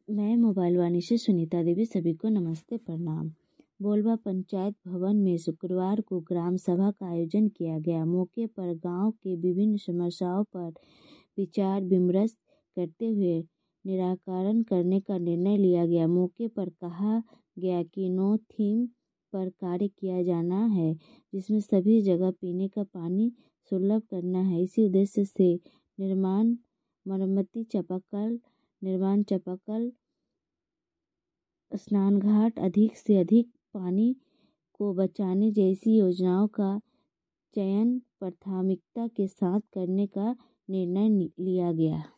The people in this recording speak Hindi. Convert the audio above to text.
मैं मोबाइल वाणी से सुनीता देवी। सभी को नमस्ते प्रणाम। बोलबा पंचायत भवन में शुक्रवार को ग्राम सभा का आयोजन किया गया। मौके पर गांव के विभिन्न समस्याओं पर विचार विमर्श करते हुए निराकरण करने का निर्णय लिया गया। मौके पर कहा गया कि नो थीम पर कार्य किया जाना है, जिसमें सभी जगह पीने का पानी सुलभ करना है। इसी उद्देश्य से निर्माण, मरम्मती, चापाकल निर्माण, चापाकल, स्नानघाट, अधिक से अधिक पानी को बचाने जैसी योजनाओं का चयन प्राथमिकता के साथ करने का निर्णय लिया गया।